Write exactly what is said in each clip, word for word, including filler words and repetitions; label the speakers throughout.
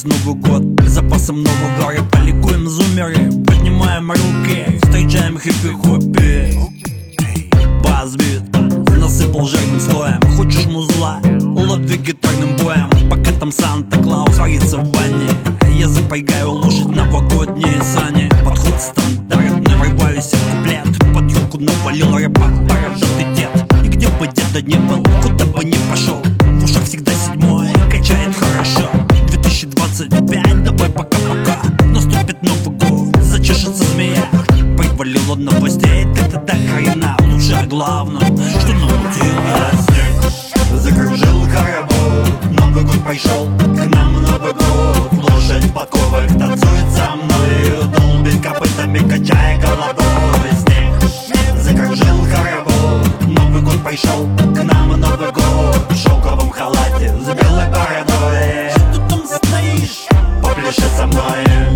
Speaker 1: Новый год с запасом нового горя. Поликуем зумеры, поднимаем руки, встречаем хиппи-хоппи. Бас-бит насыпал жирным слоем. Хочешь музла? Лови гитарным боем. Пока там Санта-Клаус варится в бане, я запрягаю лошадь новогодние сани. Подход стандартный, врываюсь в куплет. Под юбку навалил рэпа, бородатый дед. И где бы деда не был, куда бы ни пошел, в ушах всегда седьмой, качает хорошо. две тысячи двадцать пять, давай пока-пока. Наступит Новый год, зачешется змея. Привалил от новостей, это до хрена. Лучше о главном, что намутило. Снег закружил хоровод, Новый год пришел, к нам Новый год. Лошадь в подковах танцует со мной, долбит копытами, качая головой. Снег закружил хоровод, Новый год пришел, к нам Новый год. В шелковом халате с белой бородой. Что ты там стоишь? Попляши со мной.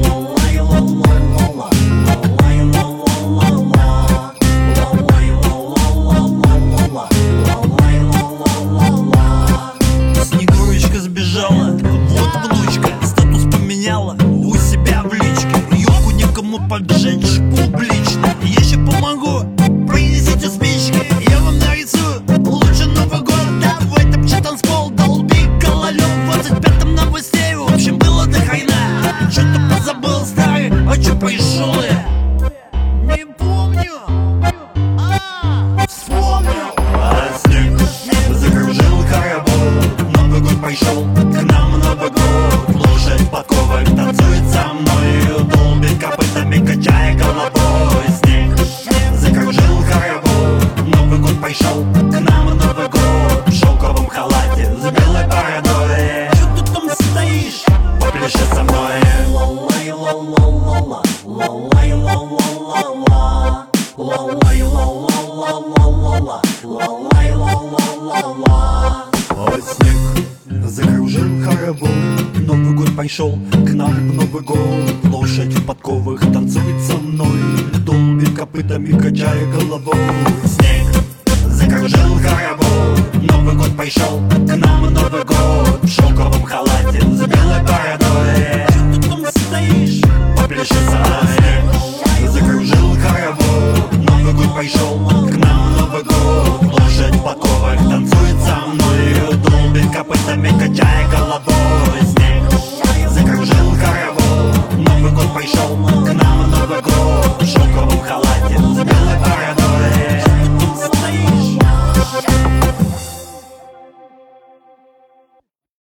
Speaker 1: Вот внучка статус поменяла у себя в личке. Юбку некому поджечь публично. Я еще помогу, принесите спички. Я вам нарисую лучше Новый год. Давай топчи танцпол, долби гололед. В двадцать пятом новостей, в общем, было до хрена. Что-то позабыл, старый, а что пришел я? Не помню. А, вспомнил. А снег закружил хоровод, Новый год пришел, к нам Новый год. Лошадь в подковах танцует со мной, долбит копытами, качая головой. Снег закружил хоровод, Новый год пришел, к нам Новый год. В шелковом халате с белой бородой. Что ты там стоишь? Попляши со мной. Ой, снег закружил хоровод, Новый год пришел, к нам Новый год. Лошадь в подковах танцует со мной, долбит копытами, качая головой. Снег закружил хоровод, Новый год пришел, к нам Новый год. В шелковом халате с белой бородой. Что ты там стоишь? Попляши со мной. Снег закружил хоровод, Новый год пришел, к нам Новый год. Лошадь в подковах танцует со мной, долбит копытами, качая головой. Снег закружил хоровод, Новый год пришел, к нам